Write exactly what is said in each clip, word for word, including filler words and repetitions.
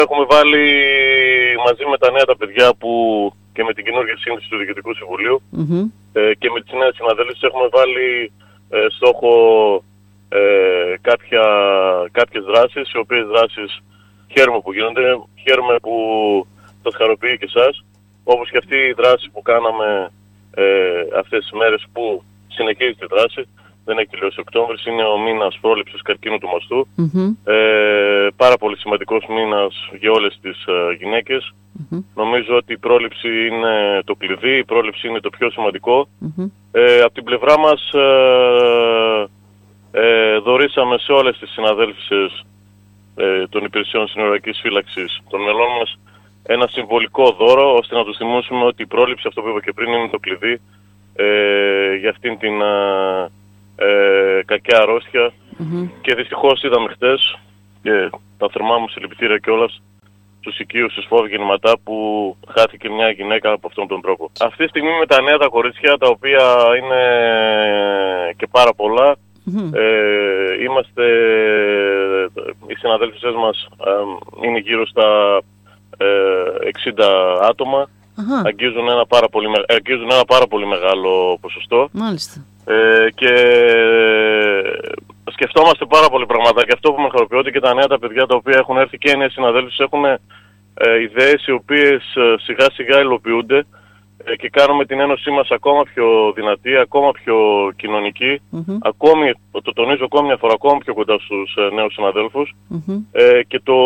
Έχουμε βάλει μαζί με τα νέα τα παιδιά που και με την καινούργια σύνθεση του Διοικητικού Συμβουλίου mm-hmm. ε, και με τις νέες συναδέλφους έχουμε βάλει ε, στόχο ε, κάποια, κάποιες δράσεις, οι οποίες δράσεις χαίρομαι που γίνονται, χαίρομαι που σας χαροποιεί και εσάς, όπως και αυτή η δράση που κάναμε ε, αυτές τις μέρες που συνεχίζει τη δράση. Δεν έχει τελειώσει ο Οκτώβρης, είναι ο μήνας πρόληψης καρκίνου του μαστού. Mm-hmm. Ε, πάρα πολύ σημαντικός μήνας για όλες τις ε, γυναίκες. Mm-hmm. Νομίζω ότι η πρόληψη είναι το κλειδί, η πρόληψη είναι το πιο σημαντικό. Mm-hmm. Ε, από την πλευρά μας ε, ε, δωρήσαμε σε όλες τις συναδέλφισες ε, των υπηρεσιών συνοριακής φύλαξης των μελών μας ένα συμβολικό δώρο, ώστε να τους θυμούσουμε ότι η πρόληψη, αυτό που είπα και πριν, είναι το κλειδί ε, για αυτήν την ε, ε, κακιά αρρώστια. Mm-hmm. Και δυστυχώς είδαμε χτες και τα θερμά μου συλληπιτήρια κιόλας στους οικείους, στους φόβοι γεννηματά, που χάθηκε μια γυναίκα από αυτόν τον τρόπο. Αυτή τη στιγμή με τα νέα τα κορίτσια, τα οποία είναι και πάρα πολλά, mm-hmm. ε, είμαστε, οι συναδέλφισές μας ε, είναι γύρω στα ε, εξήντα άτομα, uh-huh. αγγίζουν, ένα πάρα πολύ, αγγίζουν ένα πάρα πολύ μεγάλο ποσοστό. Μάλιστα. Ε, και σκεφτόμαστε πάρα πολύ πράγματα, και αυτό που με χαροποιεί ότι και τα νέα τα παιδιά τα οποία έχουν έρθει και οι νέοι συναδέλφους έχουν ε, ιδέες οι οποίες ε, σιγά σιγά υλοποιούνται ε, και κάνουμε την ένωσή μας ακόμα πιο δυνατή, ακόμα πιο κοινωνική, mm-hmm. ακόμη, το τονίζω ακόμη μια φορά, ακόμα πιο κοντά στους ε, νέους συναδέλφους, mm-hmm. ε, και το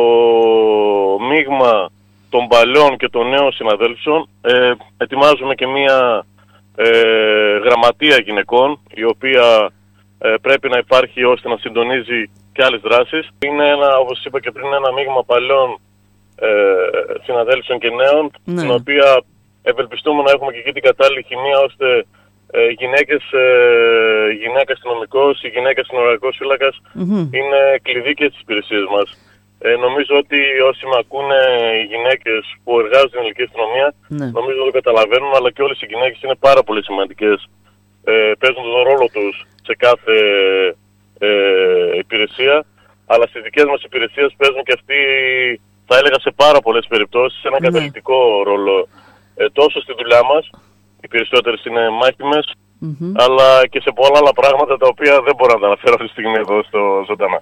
μείγμα των παλιών και των νέων συναδέλφων ε, ετοιμάζουμε και μια Ε, γραμματεία γυναικών, η οποία ε, πρέπει να υπάρχει ώστε να συντονίζει και άλλες δράσεις. Είναι ένα, όπως είπα και πριν, ένα μείγμα παλιών ε, συναδέλφων και νέων, ναι. την οποία ευελπιστούμε να έχουμε και εκεί την κατάλληλη χημεία, ώστε ε, γυναίκες, ε, γυναίκα αστυνομικός, η γυναίκα συνοριακός φύλακας mm-hmm. είναι κλειδί και στις υπηρεσίες μας. Ε, νομίζω ότι όσοι με ακούνε, οι γυναίκες που εργάζονται στην ελληνική αστυνομία, ναι. νομίζω ότι το καταλαβαίνουν, αλλά και όλες οι γυναίκες είναι πάρα πολύ σημαντικές. Ε, παίζουν τον ρόλο τους σε κάθε ε, υπηρεσία, αλλά στις δικές μας υπηρεσίες παίζουν και αυτοί, θα έλεγα σε πάρα πολλές περιπτώσεις, ένα ναι. καταλυτικό ρόλο. Ε, τόσο στη δουλειά μας, οι περισσότερες είναι μάχημες, mm-hmm. αλλά και σε πολλά άλλα πράγματα τα οποία δεν μπορώ να τα αναφέρω αυτή τη στιγμή εδώ στο ζωντανά.